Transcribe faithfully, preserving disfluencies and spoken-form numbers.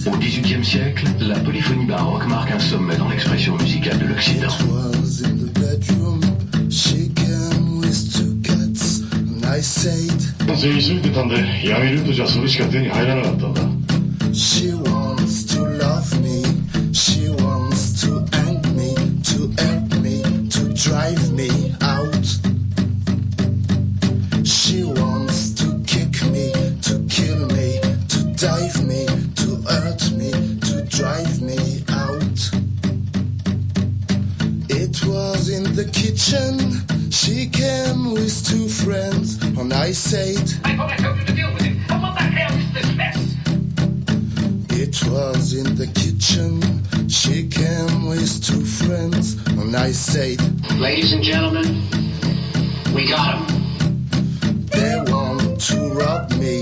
Au dix-huitième siècle, la polyphonie baroque marque un sommet dans l'expression musicale de l'Occident. She wants to love me, she wants to hang me, to help me, to drive me out. She wants to kick me, to kill me, to dive me, to hurt me, to drive me out. It was in the kitchen, she came with two friends, and I said, I thought I told you to deal with it, and what the hell is this mess? It was in the kitchen, she came with two friends, and I said, ladies and gentlemen, we got him. They want to rob me,